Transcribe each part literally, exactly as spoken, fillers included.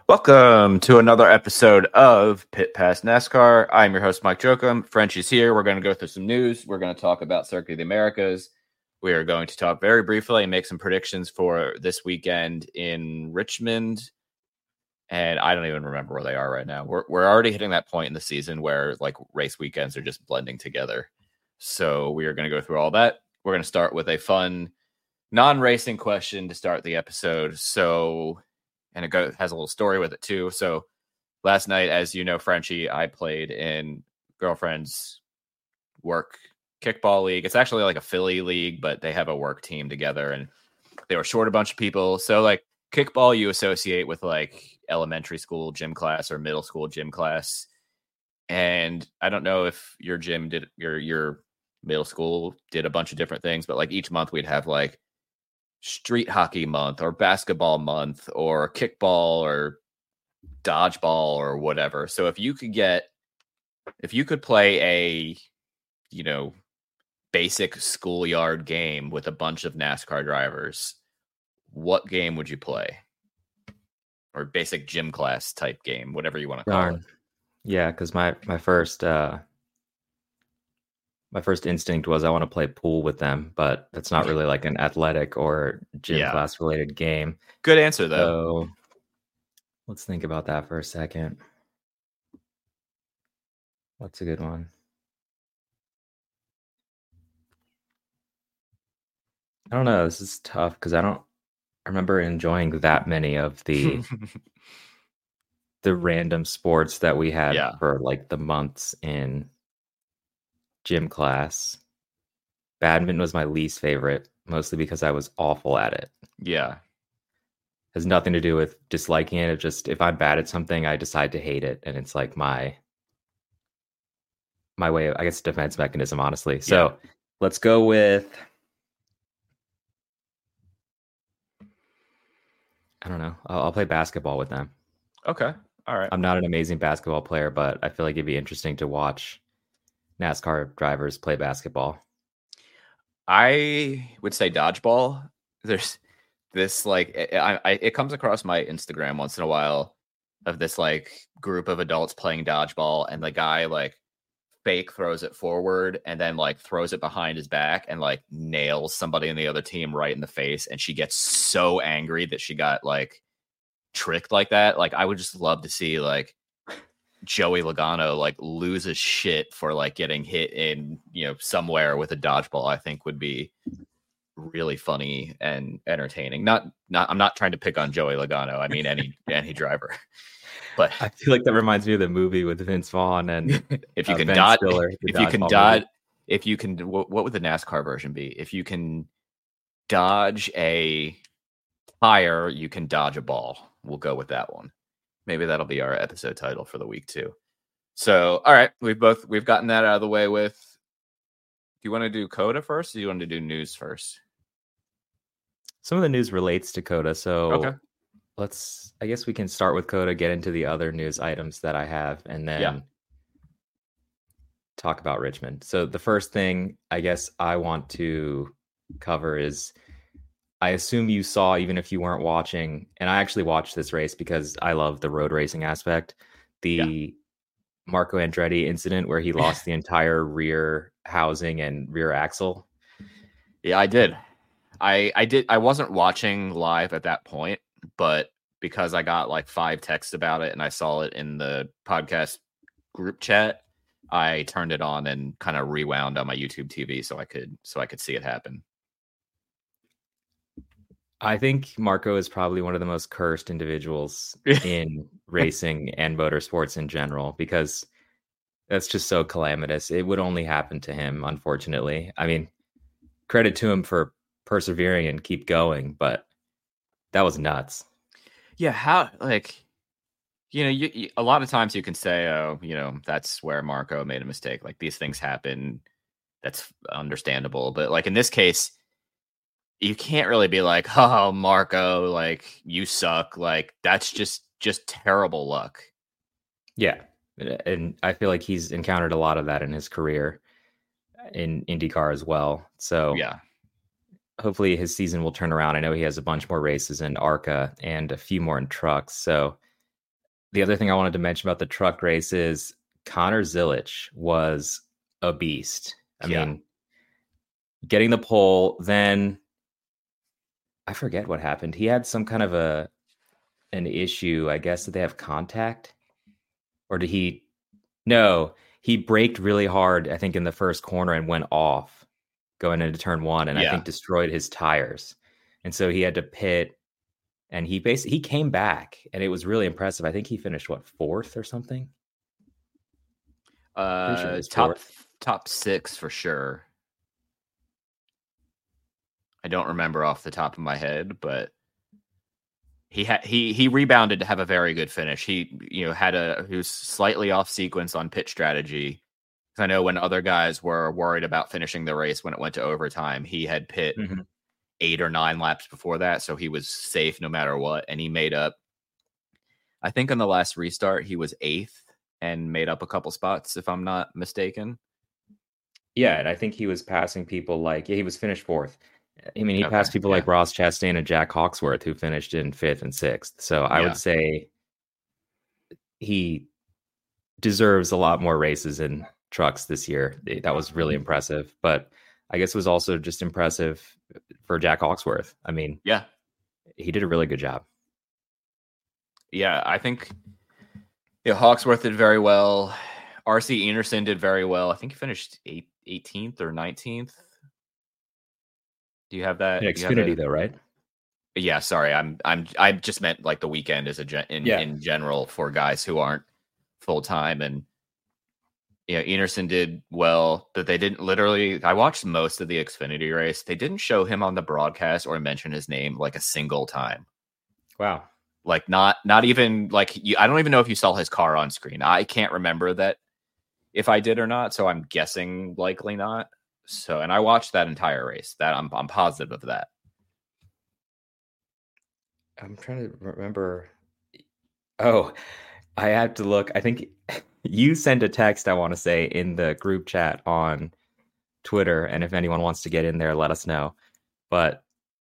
Welcome to another episode of Pit Pass NASCAR. I'm your host, Mike Jokum. Frenchie's here. We're going to go through some news. We're going to talk about Circuit of the Americas. We are going to talk very briefly and make some predictions for this weekend in Richmond. And I don't even remember where they are right now. We're we're already hitting that point in the season where like race weekends are just blending together. So we are going to go through all that. We're going to start with a fun non-racing question to start the episode. So, and it go, has a little story with it too. So last night, as you know, Frenchie, I played in girlfriend's work kickball league. It's actually like a Philly league, but they have a work team together and they were short a bunch of people. So like kickball, you associate with like elementary school gym class or middle school gym class. And I don't know if your gym did your, your middle school did a bunch of different things, but like each month we'd have like street hockey month or basketball month or kickball or dodgeball or whatever. So if you could get, if you could play a, you know, basic schoolyard game with a bunch of NASCAR drivers, what game would you play? Or basic gym class type game, whatever you want to call Darn. it. Yeah, because my my first uh, my first instinct was I want to play pool with them, but that's not really like an athletic or gym Yeah. class related game. Good answer though. So let's think about that for a second. What's a good one? I don't know. This is tough because I don't I remember enjoying that many of the the random sports that we had Yeah. for like the months in gym class. Badminton was my least favorite, mostly because I was awful at it. Yeah. Has nothing to do with disliking it. It just, if I'm bad at something, I decide to hate it, and it's like my my way of, I guess, defense mechanism, honestly. So Yeah. let's go with, I don't know. I'll, I'll play basketball with them. Okay. All right. I'm not an amazing basketball player, but I feel like it'd be interesting to watch NASCAR drivers play basketball. I would say dodgeball. There's this like it, I, I, it comes across my Instagram once in a while of this like group of adults playing dodgeball, and the guy like fake throws it forward and then like throws it behind his back and like nails somebody in the other team right in the face, and she gets so angry that she got like tricked like that. Like I would just love to see like Joey Logano like lose his shit for like getting hit in, you know, somewhere with a dodgeball. I think would be really funny and entertaining. Not not I'm not trying to pick on Joey Logano. I mean any any driver. But I feel like that reminds me of the movie with Vince Vaughn and if you uh, can Ben dodge Stiller, the if you can dodgeball dodge movie. if you can what, what would the NASCAR version be? If you can dodge a tire, you can dodge a ball. We'll go with that one. Maybe that'll be our episode title for the week too. So, all right, we've both we've gotten that out of the way with. Do you want to do COTA first, or do you want to do news first? Some of the news relates to COTA, so Okay. let's. I guess we can start with COTA, get into the other news items that I have, and then Yeah. talk about Richmond. So the first thing I guess I want to cover is, I assume you saw, even if you weren't watching, and I actually watched this race because I love the road racing aspect, the Yeah. Marco Andretti incident where he lost the entire rear housing and rear axle. Yeah, I did. I I did. I wasn't watching live at that point, but because I got like five texts about it and I saw it in the podcast group chat, I turned it on and kind of rewound on my YouTube T V so I could so I could see it happen. I think Marco is probably one of the most cursed individuals in racing and motorsports in general, because that's just so calamitous. It would only happen to him, unfortunately. I mean, credit to him for persevering and keep going, but that was nuts. Yeah, how like you know, you, you a lot of times you can say, oh, you know, that's where Marco made a mistake. Like these things happen. That's understandable, but like in this case, you can't really be like, oh, Marco, like you suck. Like that's just just terrible luck. Yeah. And I feel like he's encountered a lot of that in his career in IndyCar as well. So Yeah. hopefully his season will turn around. I know he has a bunch more races in ARCA and a few more in trucks. So the other thing I wanted to mention about the truck race is Connor Zilich was a beast. I Yeah. mean, getting the pole, then I forget what happened. He had some kind of a an issue. I guess did they have contact, or did he? No, he braked really hard. I think in the first corner and went off going into turn one, and I Yeah. think destroyed his tires, and so he had to pit. And he basically he came back, and it was really impressive. I think he finished what fourth or something. Uh, Sure top top six for sure. I don't remember off the top of my head, but he had he he rebounded to have a very good finish. He you know had a he was slightly off sequence on pit strategy. I know when other guys were worried about finishing the race when it went to overtime, he had pit Mm-hmm. eight or nine laps before that, so he was safe no matter what. And he made up, I think, on the last restart he was eighth and made up a couple spots, if I'm not mistaken. Yeah, and I think he was passing people like yeah, he was finished fourth. I mean, he Okay, passed people yeah. like Ross Chastain and Jack Hawksworth, who finished in fifth and sixth. So I Yeah. would say he deserves a lot more races in trucks this year. That was really impressive. But I guess it was also just impressive for Jack Hawksworth. I mean, Yeah. he did a really good job. Yeah, I think yeah, Hawksworth did very well. R C Enerson did very well. I think he finished eight, eighteenth or nineteenth. Do you have that? Yeah, Do you have Xfinity, that? though, right? Yeah, sorry. I'm I'm I just meant like the weekend as a gen- in Yeah. in general for guys who aren't full time. And yeah, Enerson did well, but they didn't literally. I watched most of the Xfinity race. They didn't show him on the broadcast or mention his name like a single time. Wow. Like not not even like you. I don't even know if you saw his car on screen. I can't remember that if I did or not. So I'm guessing likely not. So and I watched that entire race. That I'm I'm positive of that. I'm trying to remember. Oh, I had to look. I think you sent a text, I want to say, in the group chat on Twitter. And if anyone wants to get in there, let us know. But,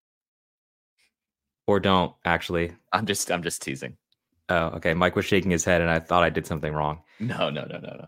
or don't actually. I'm just I'm just teasing. Oh, okay. Mike was shaking his head and I thought I did something wrong. No, no, no, no, no.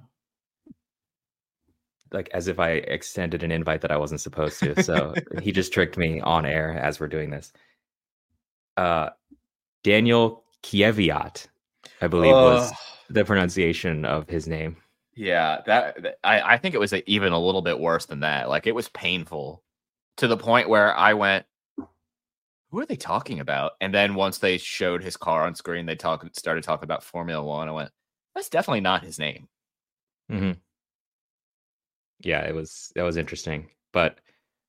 Like as if I extended an invite that I wasn't supposed to. So he just tricked me on air as we're doing this. Uh, Daniel Kieviat, I believe, Oh. was the pronunciation of his name. Yeah, that, that I, I think it was a, even a little bit worse than that. Like it was painful to the point where I went, "Who are they talking about?" And then once they showed his car on screen, they talk started talking about Formula One. I went, "That's definitely not his name." Mm-hmm. Yeah, it was that was interesting. But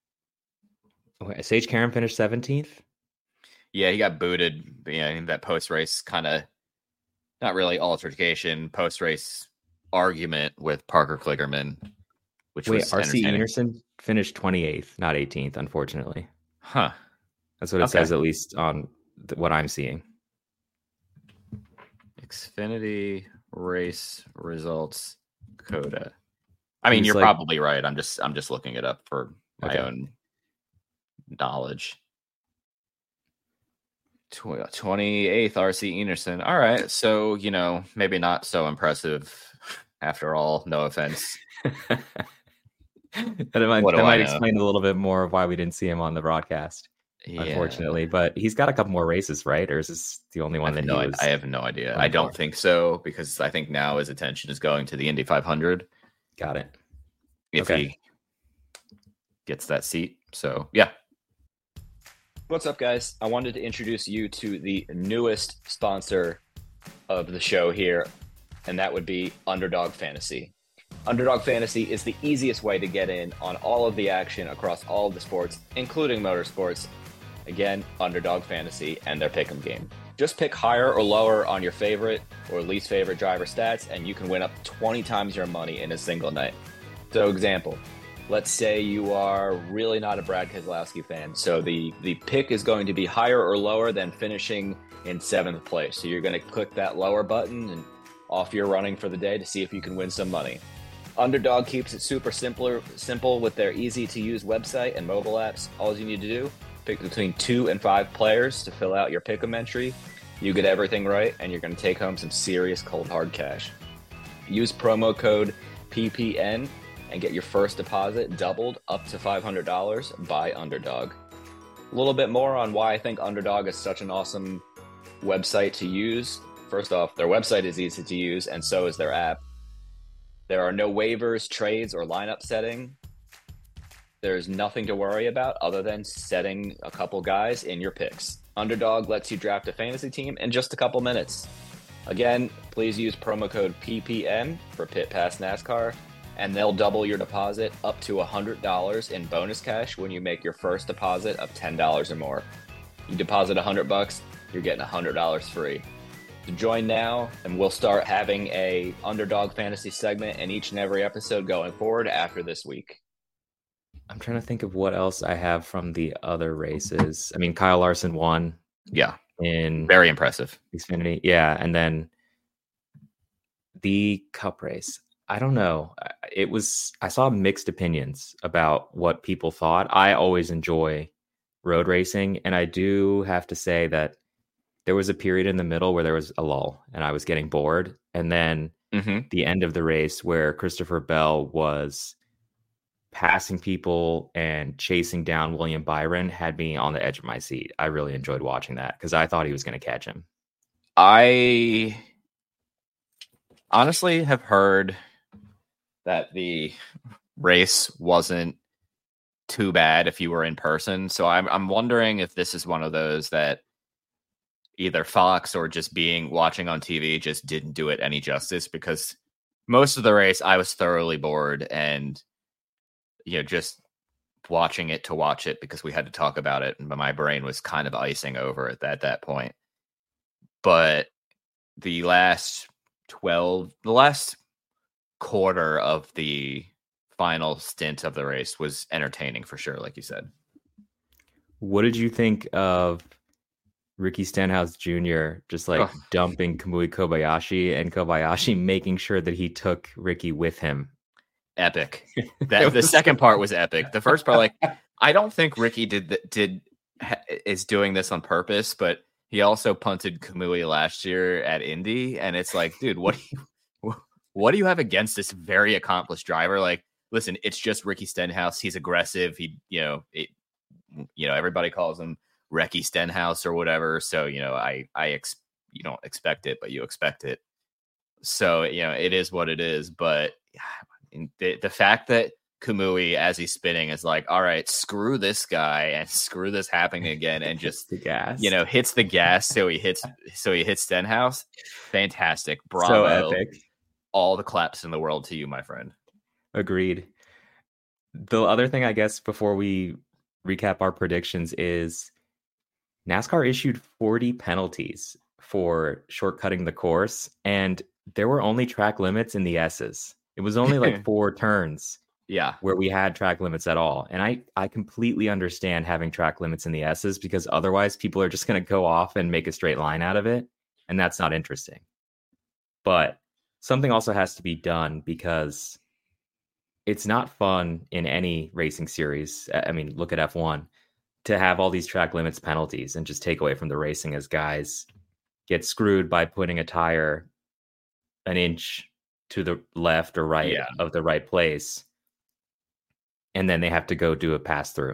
Sage Karam finished seventeenth. Yeah, he got booted. Yeah, in that post race kind of not really altercation, post race argument with Parker Kligerman, which Wait, was R C entertaining. Enerson finished twenty-eighth, not eighteenth, unfortunately. Huh. That's what it Okay. says, at least on th- what I'm seeing. Xfinity race results Coda. I mean, He's you're like- probably right. I'm just I'm just looking it up for my Okay. own knowledge. Tw- twenty-eighth R C Enerson. All right, so you know maybe not so impressive after all. No offense. that might, What do that I might know? explain a little bit more of why we didn't see him on the broadcast, Yeah. unfortunately. But he's got a couple more races, right? Or is this the only I one have, that no, he I- was? I have no idea. going I don't for? think so because I think now his attention is going to the Indy five hundred Got it. if Okay. he gets that seat. So yeah. What's up, guys? I wanted to introduce you to the newest sponsor of the show here, and that would be Underdog Fantasy. Underdog Fantasy is the easiest way to get in on all of the action across all of the sports, including motorsports. Again, Underdog Fantasy and their pick'em game. Just pick higher or lower on your favorite or least favorite driver stats, and you can win up to twenty times your money in a single night. So, example, let's say you are really not a Brad Keselowski fan. So the, the pick is going to be higher or lower than finishing in seventh place. So you're going to click that lower button and off you're running for the day to see if you can win some money. Underdog keeps it super simpler, simple with their easy-to-use website and mobile apps. All you need to do, pick between two and five players to fill out your pick'em entry. You get everything right, and you're going to take home some serious cold hard cash. Use promo code P P N and get your first deposit doubled up to five hundred dollars by Underdog. A little bit more on why I think Underdog is such an awesome website to use. First off, their website is easy to use, and so is their app. There are no waivers, trades, or lineup setting. There's nothing to worry about other than setting a couple guys in your picks. Underdog lets you draft a fantasy team in just a couple minutes. Again, please use promo code P P N for Pit Pass NASCAR, and they'll double your deposit up to one hundred dollars in bonus cash when you make your first deposit of ten dollars or more. You deposit one hundred bucks, you're getting one hundred dollars free. So join now, and we'll start having a Underdog fantasy segment in each and every episode going forward after this week. I'm trying to think of what else I have from the other races. I mean, Kyle Larson won. Yeah. In very impressive Xfinity. Yeah. And then the Cup race. I don't know. It was, I saw mixed opinions about what people thought. I always enjoy road racing. And I do have to say that there was a period in the middle where there was a lull and I was getting bored. And then mm-hmm. the end of the race where Christopher Bell was passing people and chasing down William Byron had me on the edge of my seat. I really enjoyed watching that because I thought he was going to catch him. I honestly have heard that the race wasn't too bad if you were in person. So I'm I'm wondering if this is one of those that either Fox or just being watching on T V just didn't do it any justice, because most of the race I was thoroughly bored and, you know, just watching it to watch it because we had to talk about it, but my brain was kind of icing over at that, at that point. But the last twelve, the last quarter of the final stint of the race was entertaining for sure, like you said. What did you think of Ricky Stenhouse Junior just like oh. dumping Kamui Kobayashi and Kobayashi making sure that he took Ricky with him? Epic. That the second part was epic. The first part, like, I don't think Ricky did did is doing this on purpose, but he also punted Kamui last year at Indy, and it's like, dude, what do you what do you have against this very accomplished driver? Like, listen, it's just Ricky Stenhouse. He's aggressive. He, you know, it, you know, everybody calls him Ricky Stenhouse or whatever. So, you know, I I ex- you don't expect it, but you expect it. So, you know, it is what it is. But the the fact that Kamui, as he's spinning, is like, all right, screw this guy and screw this happening again, and just the gas, you know, hits the gas. So he hits, so he hits Stenhouse. Fantastic. Bravo. So epic. All the claps in the world to you, my friend. Agreed. The other thing, I guess, before we recap our predictions is NASCAR issued forty penalties for shortcutting the course, and there were only track limits in the S's. It was only like four turns yeah, where we had track limits at all. And I, I completely understand having track limits in the S's, because otherwise people are just going to go off and make a straight line out of it. And that's not interesting. But something also has to be done, because it's not fun in any racing series. I mean, look at F one, to have all these track limits penalties and just take away from the racing as guys get screwed by putting a tire an inch to the left or right yeah. of the right place. And then they have to go do a pass through.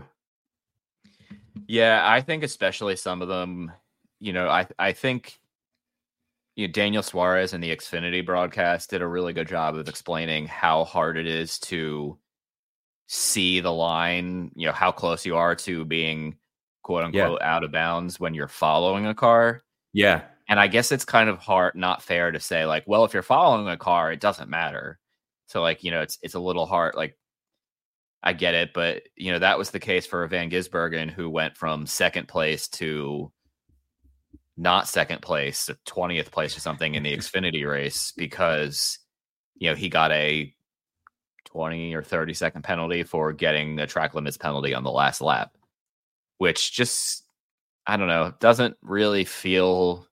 Yeah, I think especially some of them, you know, I I think you know, Daniel Suarez in the Xfinity broadcast did a really good job of explaining how hard it is to see the line, you know, how close you are to being quote unquote yeah. out of bounds when you're following a car. Yeah. And I guess it's kind of hard, not fair to say like, well, if you're following a car, it doesn't matter. So like, you know, it's it's a little hard. Like, I get it, but you know, that was the case for Van Gisbergen, who went from second place to not second place, twentieth place or something in the Xfinity race, because, you know, he got a twenty or thirty second penalty for getting the track limits penalty on the last lap, which just, I don't know, doesn't really feel,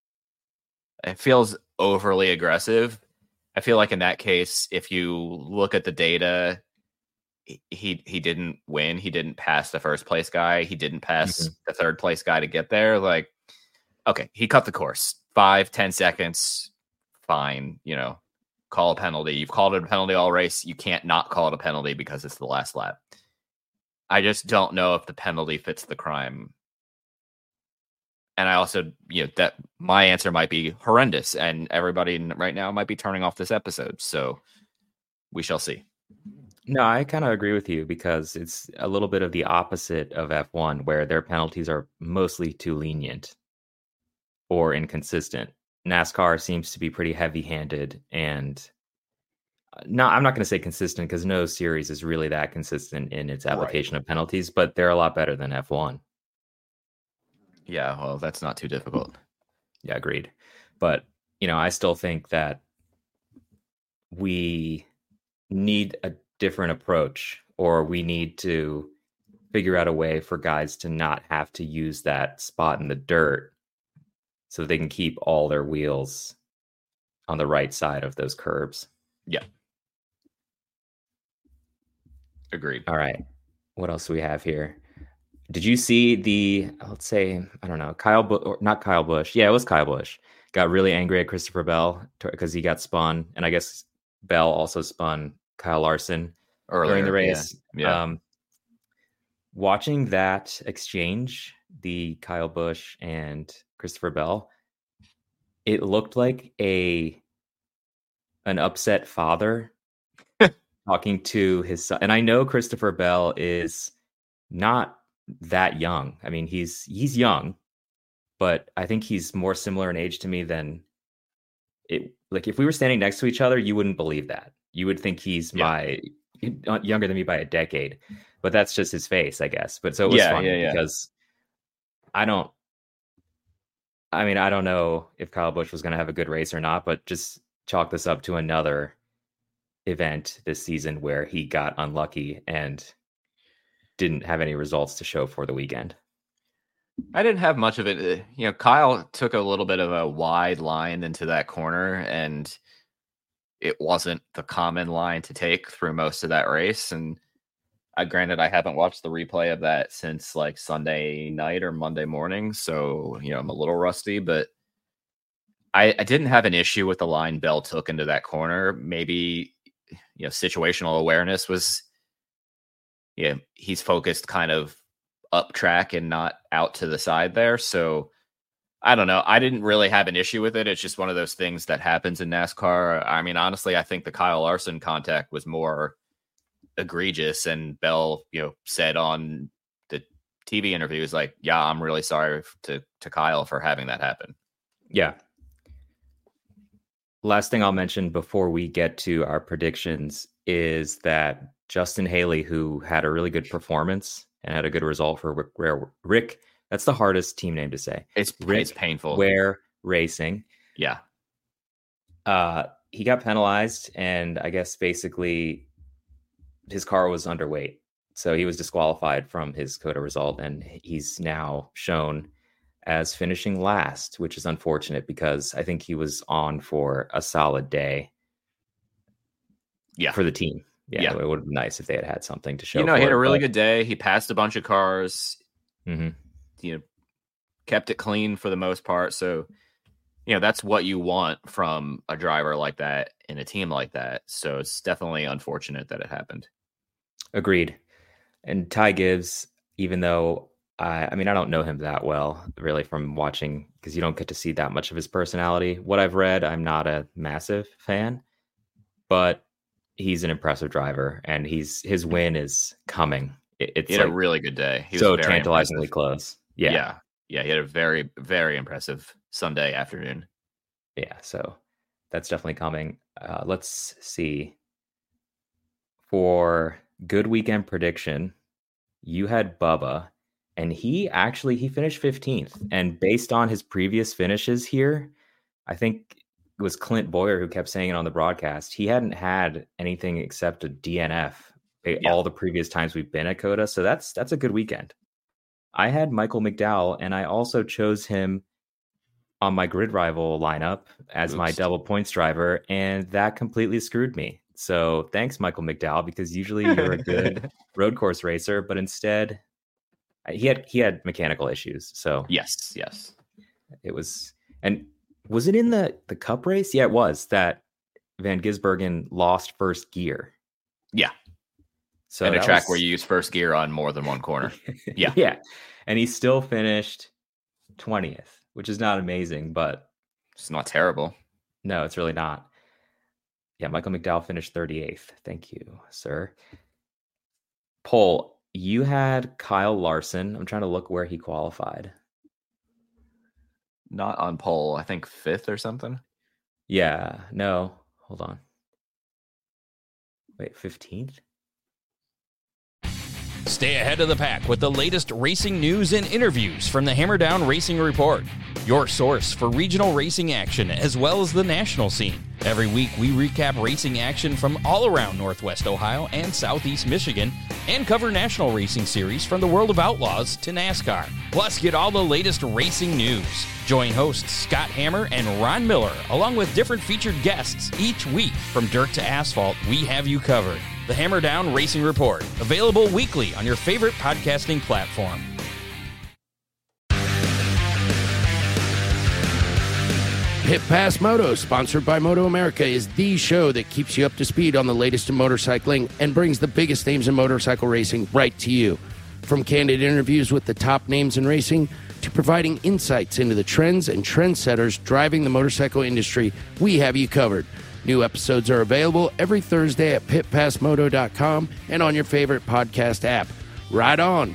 it feels overly aggressive. I feel like in that case, if you look at the data, he he didn't win. He didn't pass the first place guy. He didn't pass mm-hmm. the third place guy to get there. Like, okay, he cut the course. Five, ten seconds, fine. You know, call a penalty. You've called it a penalty all race. You can't not call it a penalty because it's the last lap. I just don't know if the penalty fits the crime. And I also, you know, that my answer might be horrendous, and everybody right now might be turning off this episode. So we shall see. No, I kind of agree with you because it's a little bit of the opposite of F one, where their penalties are mostly too lenient or inconsistent. NASCAR seems to be pretty heavy-handed, and no, I'm not going to say consistent because no series is really that consistent in its application right. of penalties, but they're a lot better than F one. Yeah, well, that's not too difficult. Yeah, agreed. But, you know, I still think that we need a different approach, or we need to figure out a way for guys to not have to use that spot in the dirt so they can keep all their wheels on the right side of those curbs. Yeah. Agreed. All right. What else do we have here? Did you see the, let's say, I don't know, Kyle, Bu- or not Kyle Busch. Yeah, it was Kyle Busch. Got really angry at Christopher Bell because he got spun. And I guess Bell also spun Kyle Larson earlier during the race. Yeah. yeah. Um, watching that exchange, the Kyle Busch and Christopher Bell, it looked like a an upset father talking to his son. And I know Christopher Bell is not that young. I mean, he's he's young, but I think he's more similar in age to me than it. Like if we were standing next to each other, you wouldn't believe that. You would think he's yeah. my younger than me by a decade, but that's just his face, I guess. But so it was yeah, funny yeah, yeah. because I don't. I mean, I don't know if Kyle Busch was going to have a good race or not, but just chalk this up to another event this season where he got unlucky and didn't have any results to show for the weekend. I didn't have much of it. You know, Kyle took a little bit of a wide line into that corner, and it wasn't the common line to take through most of that race. And I granted, I haven't watched the replay of that since like Sunday night or Monday morning. So, you know, I'm a little rusty, but I, I didn't have an issue with the line Bell took into that corner. Maybe, you know, situational awareness was, yeah, he's focused kind of up track and not out to the side there. So I don't know. I didn't really have an issue with it. It's just one of those things that happens in NASCAR. I mean, honestly, I think the Kyle Larson contact was more egregious, and Bell, you know, said on the T V interviews, like, yeah, I'm really sorry to, to Kyle for having that happen. Yeah. Last thing I'll mention before we get to our predictions is that Justin Haley, who had a really good performance and had a good result for Rick, Rick that's the hardest team name to say. It's, Rick it's painful. Ware Racing. Yeah. Uh, he got penalized, and I guess basically his car was underweight. So he was disqualified from his COTA result, and he's now shown as finishing last, which is unfortunate because I think he was on for a solid day. Yeah. For the team. Yeah, yeah. It would have been nice if they had had something to show. You know, he had it, a really but... good day. He passed a bunch of cars. Mm-hmm. You know, kept it clean for the most part. So, you know, that's what you want from a driver like that in a team like that. So it's definitely unfortunate that it happened. Agreed. And Ty Gibbs, even though I, I mean, I don't know him that well, really, from watching, because you don't get to see that much of his personality. What I've read, I'm not a massive fan, but he's an impressive driver, and he's his win is coming. It, it's he had like a really good day. He so was very tantalizingly impressive. close. Yeah. yeah. Yeah. He had a very, very impressive Sunday afternoon. Yeah. So that's definitely coming. Uh, let's see. For good weekend prediction, you had Bubba, and he actually, he finished fifteenth. And based on his previous finishes here, I think it was Clint Boyer who kept saying it on the broadcast. He hadn't had anything except a D N F yeah. all the previous times we've been at COTA. So that's, that's a good weekend. I had Michael McDowell, and I also chose him on my grid rival lineup as Oops. my double points driver, and that completely screwed me. So thanks, Michael McDowell, because usually you're a good road course racer, but instead he had he had mechanical issues. So yes, yes. it was. And was it in the, the cup race? Yeah, it was that Van Gisbergen lost first gear. Yeah. So and a track was... where you use first gear on more than one corner. Yeah. Yeah. And he still finished twentieth, which is not amazing, but it's not terrible. No, it's really not. Yeah, Michael McDowell finished thirty-eighth. Thank you, sir. Pole, you had Kyle Larson. I'm trying to look where he qualified. Not on pole, I think fifth or something. Yeah, no, hold on. Wait, fifteenth? Stay ahead of the pack with the latest racing news and interviews from the Hammerdown Racing Report, your source for regional racing action as well as the national scene. Every week, we recap racing action from all around Northwest Ohio and Southeast Michigan and cover national racing series from the world of outlaws to NASCAR. Plus, get all the latest racing news. Join hosts Scott Hammer and Ron Miller, along with different featured guests each week. From dirt to asphalt, we have you covered. The Hammerdown Racing Report, available weekly on your favorite podcasting platform. Pit Pass Moto, sponsored by Moto America, is the show that keeps you up to speed on the latest in motorcycling and brings the biggest names in motorcycle racing right to you. From candid interviews with the top names in racing to providing insights into the trends and trendsetters driving the motorcycle industry, we have you covered. New episodes are available every Thursday at pit pass moto dot com and on your favorite podcast app. Ride on!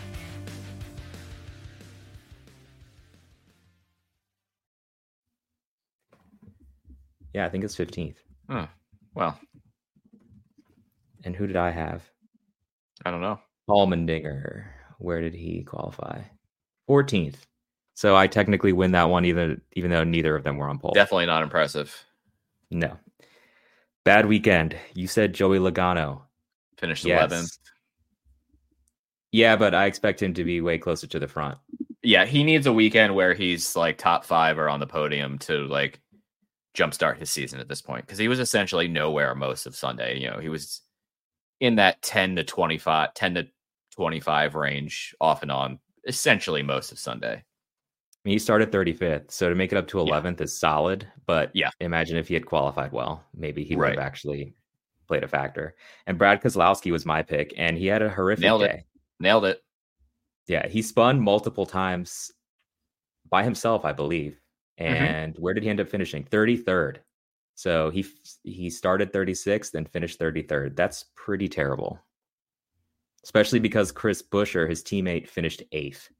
Yeah, I think it's fifteenth. Oh, well. And who did I have? I don't know. Paul Mendinger. Where did he qualify? fourteenth. So I technically win that one, even, even though neither of them were on pole. Definitely not impressive. No. Bad weekend. You said Joey Logano. Finished Yes. eleventh. Yeah, but I expect him to be way closer to the front. Yeah, he needs a weekend where he's like top five or on the podium to like jumpstart his season at this point, because he was essentially nowhere most of Sunday. You know, he was in that ten to twenty-five, ten to twenty-five range off and on essentially most of Sunday. I mean, he started thirty-fifth, so to make it up to eleventh yeah. is solid. But yeah, imagine if he had qualified well, maybe he would right. have actually played a factor. And Brad Keselowski was my pick, and he had a horrific Nailed day. It. Nailed it. Yeah, he spun multiple times by himself, I believe. And mm-hmm. where did he end up finishing? thirty-third. So he he started thirty-sixth and finished thirty-third. That's pretty terrible, especially because Chris Buescher, his teammate, finished eighth.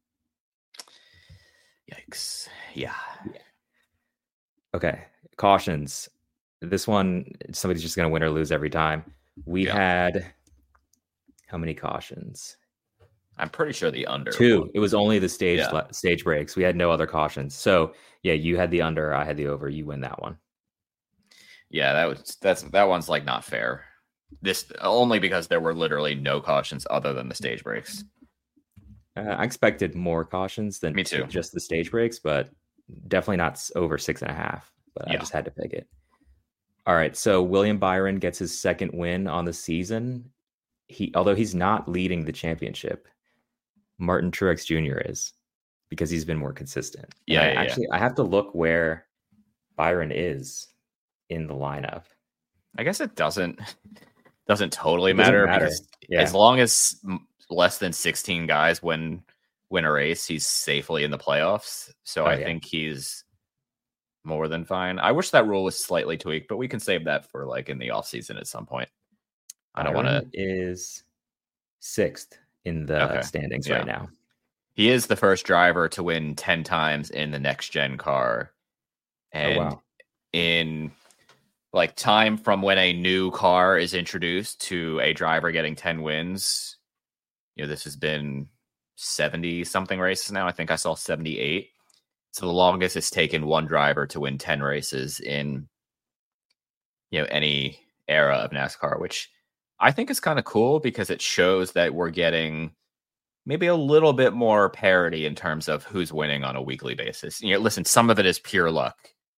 Yikes. Yeah. yeah. Okay. Cautions. This one, somebody's just going to win or lose every time. We yeah. had how many cautions? I'm pretty sure the under. Two. One. It was only the stage yeah. stage breaks. We had no other cautions. So yeah, you had the under, I had the over. You win that one. Yeah, that was that's that one's like not fair. This only because there were literally no cautions other than the stage breaks. Uh, I expected more cautions than Me too. just the stage breaks, but definitely not over six and a half. But yeah. I just had to pick it. All right, so William Byron gets his second win on the season. He, although he's not leading the championship, Martin Truex Junior is, because he's been more consistent. Yeah, I, yeah actually, yeah. I have to look where Byron is in the lineup. I guess it doesn't doesn't totally it doesn't matter, matter because yeah. as long as less than sixteen guys win win a race, he's safely in the playoffs. So oh, I yeah. think he's more than fine. I wish that rule was slightly tweaked, but we can save that for like in the off season at some point. I don't want to. Is sixth in the okay. standings yeah. right now. He is the first driver to win ten times in the next gen car, and oh, wow. in like time from when a new car is introduced to a driver getting ten wins. You know, this has been seventy something races now. I think I saw seventy-eight. So the longest it's taken one driver to win ten races in, you know, any era of NASCAR, which I think is kind of cool because it shows that we're getting maybe a little bit more parity in terms of who's winning on a weekly basis. You know, listen, some of it is pure luck.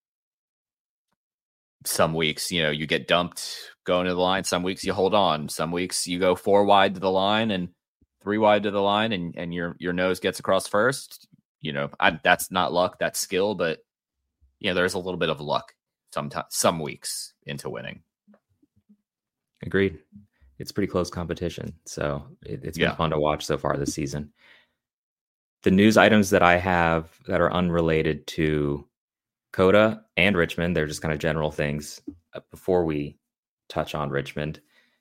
Some weeks, you know, you get dumped going to the line. Some weeks you hold on. Some weeks you go four wide to the line and three wide to the line, and, and your your nose gets across first. you know, I, that's not luck, that's skill, but you know, there's a little bit of luck sometimes, some weeks into winning. Agreed. It's pretty close competition, so it, it's been Yeah. fun to watch so far this season. The news items that I have that are unrelated to COTA and Richmond, they're just kind of general things before we touch on Richmond,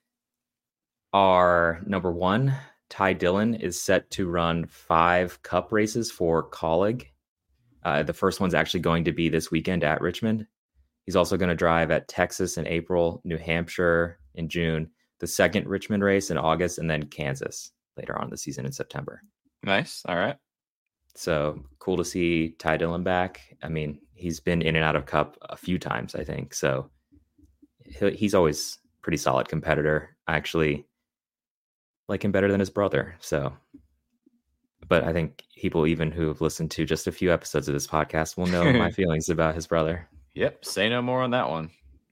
are number one, Ty Dillon is set to run five cup races for Kaulig. Uh, the first one's actually going to be this weekend at Richmond. He's also going to drive at Texas in April, New Hampshire in June, the second Richmond race in August, and then Kansas later on in the season in September. Nice. All right. So cool to see Ty Dillon back. I mean, he's been in and out of Cup a few times, I think. So he- he's always pretty solid competitor. I actually like him better than his brother. So, but I think people even who have listened to just a few episodes of this podcast will know my feelings about his brother. Yep. Say no more on that one.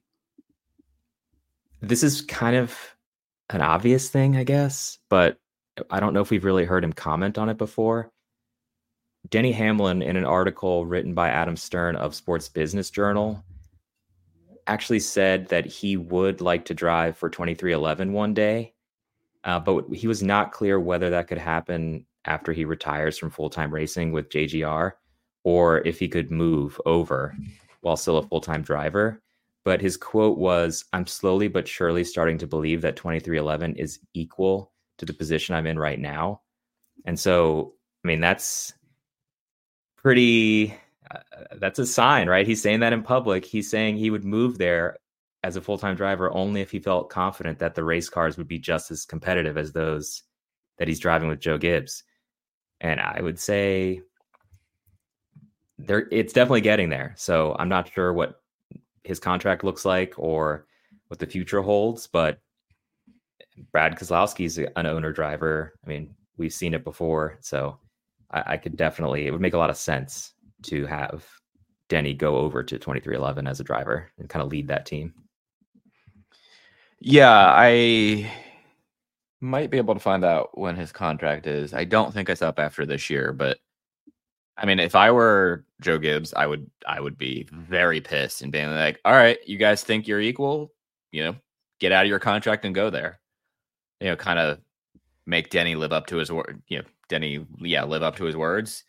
This is kind of an obvious thing, I guess, but I don't know if we've really heard him comment on it before. Denny Hamlin, in an article written by Adam Stern of Sports Business Journal, actually said that he would like to drive for twenty-three eleven one day, uh, but he was not clear whether that could happen after he retires from full-time racing with J G R or if he could move over while still a full-time driver. But his quote was, "I'm slowly but surely starting to believe that twenty-three eleven is equal to the position I'm in right now." And so, I mean, that's pretty, uh, that's a sign, right? He's saying that in public. He's saying he would move there as a full-time driver only if he felt confident that the race cars would be just as competitive as those that he's driving with Joe Gibbs. And I would say there, it's definitely getting there. So I'm not sure what his contract looks like or what the future holds, but Brad Keselowski is an owner driver. I mean, we've seen it before, so I, I could definitely, it would make a lot of sense to have Denny go over to twenty-three eleven as a driver and kind of lead that team. Yeah, I might be able to find out when his contract is. I don't think it's up after this year, but I mean, if I were Joe Gibbs, I would I would be very pissed and being like, all right, you guys think you're equal, you know, get out of your contract and go there. You know, kind of make Denny live up to his word, you know, Denny, yeah, live up to his words.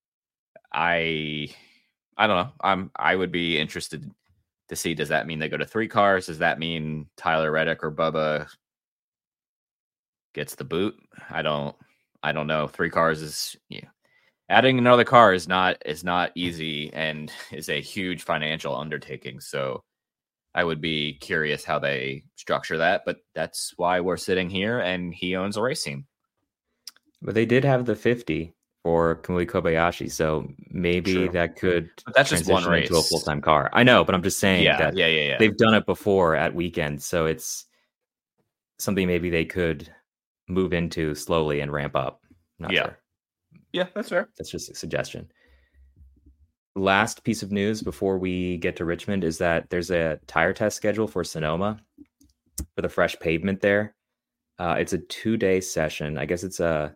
I I don't know. I'm I would be interested to see, does that mean they go to three cars? Does that mean Tyler Reddick or Bubba gets the boot? I don't I don't know. Three cars is, you know, adding another car is not is not easy and is a huge financial undertaking. So I would be curious how they structure that, but that's why we're sitting here and he owns a race team. But they did have the fifty for Kamui Kobayashi, so maybe True. that could But that's just one transition into race. a full-time car. I know, but I'm just saying Yeah, that yeah, yeah, yeah. they've done it before at weekends, so it's something maybe they could move into slowly and ramp up. Not Yeah. sure. Yeah, that's fair. That's just a suggestion. Last piece of news before we get to Richmond is that there's a tire test schedule for Sonoma for the fresh pavement there. Uh, it's a two-day session. I guess it's a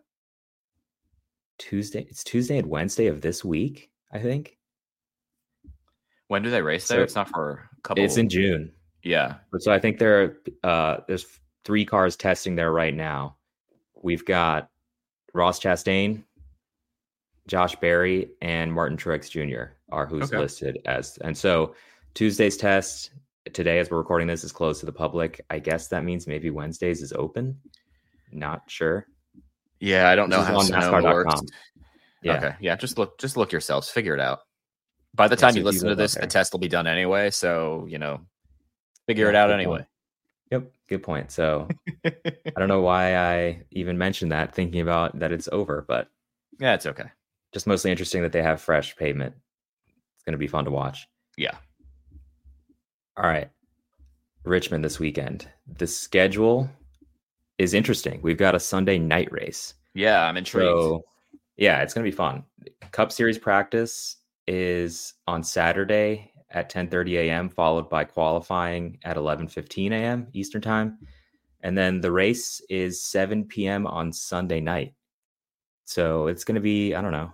Tuesday. It's Tuesday and Wednesday of this week, I think. When do they race there? So it's not for a couple. It's in June. Yeah. So I think there are, uh, there's three cars testing there right now. We've got Ross Chastain, Josh Berry, and Martin Truex Junior are who's Okay. listed as. And so Tuesday's test today, as we're recording this, is closed to the public. I guess that means maybe Wednesday's is open. Not sure. Yeah, I don't This know is how on Sonoma NASCAR dot works. com. Yeah. Okay. Yeah, just look just look yourselves. Figure it out. By the Yeah, time so you if you listen to live out this, the there. test will be done anyway. So, you know, figure Yeah, it out good anyway. point. Yep, good point. So I don't know why I even mentioned that, thinking about that it's over, but Yeah, it's okay. just mostly interesting that they have fresh pavement. It's going to be fun to watch. Yeah. All right. Richmond this weekend. The schedule is interesting. We've got a Sunday night race. Yeah, I'm intrigued. So, yeah, it's going to be fun. Cup Series practice is on Saturday at ten thirty a.m., followed by qualifying at eleven fifteen a.m. Eastern Time. And then the race is seven p.m. on Sunday night. So it's going to be, I don't know,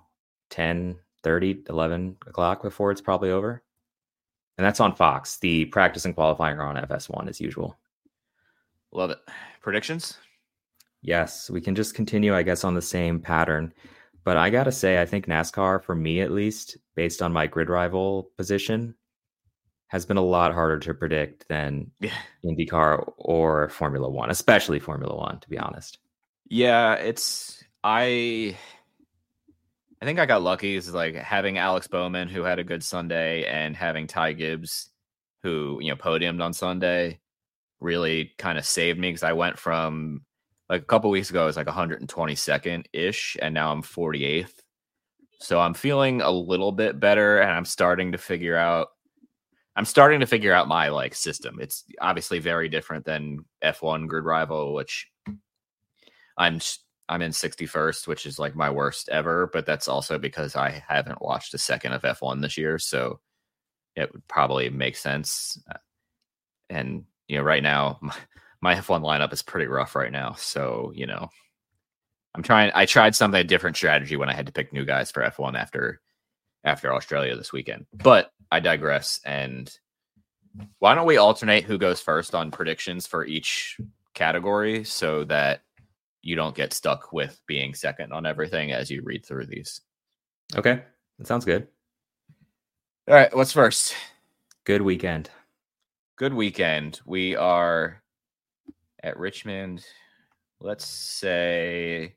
ten thirty, eleven o'clock before it's probably over. And that's on Fox. The practice and qualifying are on F S one as usual. Love it. Predictions? Yes, we can just continue, I guess, on the same pattern. But I got to say, I think NASCAR, for me at least, based on my grid rival position, has been a lot harder to predict than Yeah. IndyCar or Formula One, especially Formula One, to be honest. Yeah, it's I I think I got lucky is like having Alex Bowman, who had a good Sunday, and having Ty Gibbs, who, you know, podiumed on Sunday, really kind of saved me because I went from like a couple weeks ago, I was like one hundred twenty-second ish, and now I'm forty-eighth. So I'm feeling a little bit better, and I'm starting to figure out I'm starting to figure out my like system. It's obviously very different than F one Grid Rival, which I'm I'm in sixty-first, which is like my worst ever, but that's also because I haven't watched a second of F one this year, so it would probably make sense. And you know, right now my, my F one lineup is pretty rough right now, so you know, I'm trying. I tried something a different strategy when I had to pick new guys for F one after after Australia this weekend, but I digress. And why don't we alternate who goes first on predictions for each category so that you don't get stuck with being second on everything as you read through these. Okay, that sounds good. All right, what's first? Good weekend. Good weekend. We are at Richmond. Let's say,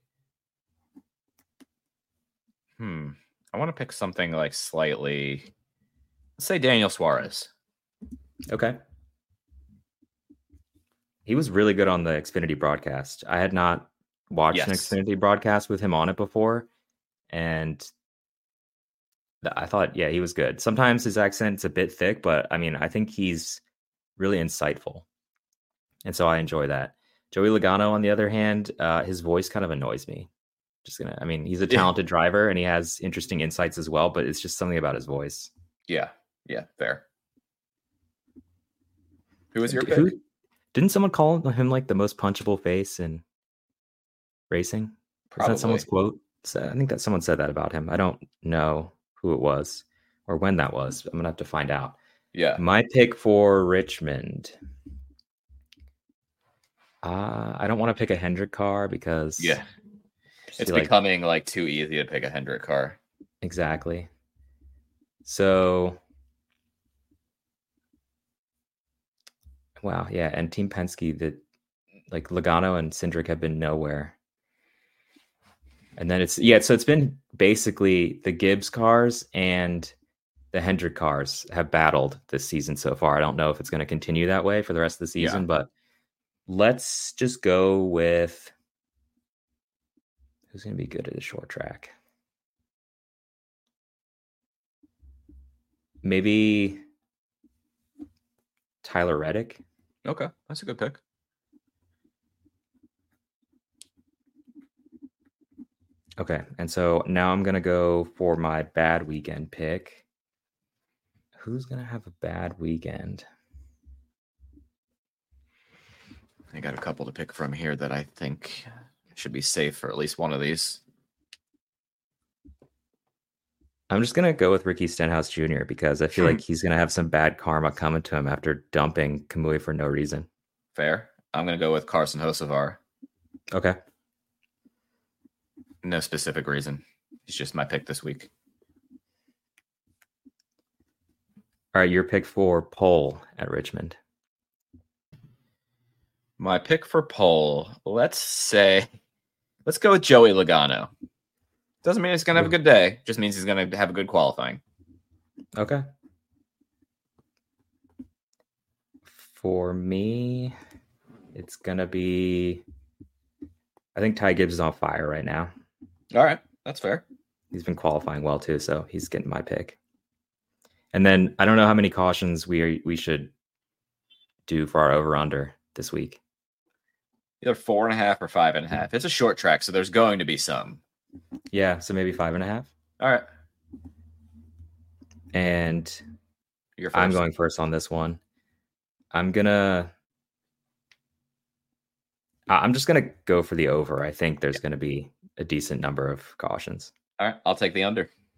hmm, I want to pick something like slightly, let's say Daniel Suarez. Okay. He was really good on the Xfinity broadcast. I had not watched Yes. an Xfinity broadcast with him on it before, and th- I thought, yeah, he was good. Sometimes his accent's a bit thick, but I mean, I think he's really insightful, and so I enjoy that. Joey Logano, on the other hand, uh, his voice kind of annoys me. Just gonna, I mean, he's a talented driver and he has interesting insights as well, but it's just something about his voice. Yeah, yeah, fair. Who was your pick? Who, didn't someone call him like the most punchable face in racing? Is Probably. that someone's quote? So I think that someone said that about him. I don't know who it was or when that was. I'm gonna have to find out. Yeah. My pick for Richmond. Uh, I don't want to pick a Hendrick car because Yeah. I It's feel like- becoming like too easy to pick a Hendrick car. exactly. So, wow, yeah, and Team Penske, that like Logano and Cindric have been nowhere. And then it's yeah, so it's been basically the Gibbs cars and the Hendrick cars have battled this season so far. I don't know if it's going to continue that way for the rest of the season, Yeah. but let's just go with who's going to be good at the short track. Maybe Tyler Reddick. Okay, that's a good pick. Okay, and so now I'm going to go for my bad weekend pick. Who's going to have a bad weekend? I got a couple to pick from here that I think should be safe for at least one of these. I'm just going to go with Ricky Stenhouse Junior because I feel Hmm. like he's going to have some bad karma coming to him after dumping Kamui for no reason. Fair. I'm going to go with Carson Hocevar. Okay. No specific reason. It's just my pick this week. All right, your pick for pole at Richmond. My pick for pole, let's say, let's go with Joey Logano. Doesn't mean he's going to have a good day. Just means he's going to have a good qualifying. Okay. For me, it's going to be, I think Ty Gibbs is on fire right now. All right. That's fair. He's been qualifying well too, so he's getting my pick. And then I don't know how many cautions we are, we should do for our over-under this week. Either four and a half or five and a half. It's a short track, so there's going to be some. Yeah, so maybe five and a half. All right. And You're first. I'm going first on this one. I'm gonna. I- I'm just gonna go for the over. I think there's gonna be a decent number of cautions. All right. I'll take the under.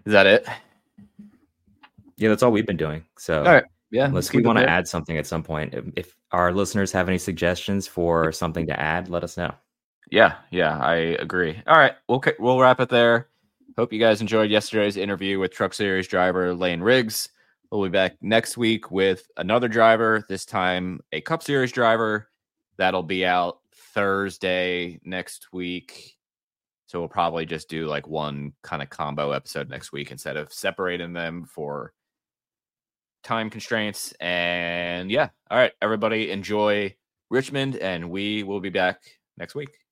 Is that it? Yeah, that's all we've been doing. So, all right. Yeah. Unless we want to add something at some point. If, if our listeners have any suggestions for something to add, let us know. Yeah, yeah, I agree. All right, we'll we'll wrap it there. Hope you guys enjoyed yesterday's interview with Truck Series driver Lane Riggs. We'll be back next week with another driver, this time a Cup Series driver. That'll be out Thursday next week. So we'll probably just do like one kind of combo episode next week instead of separating them for time constraints. And yeah, all right, everybody enjoy Richmond, and we will be back next week.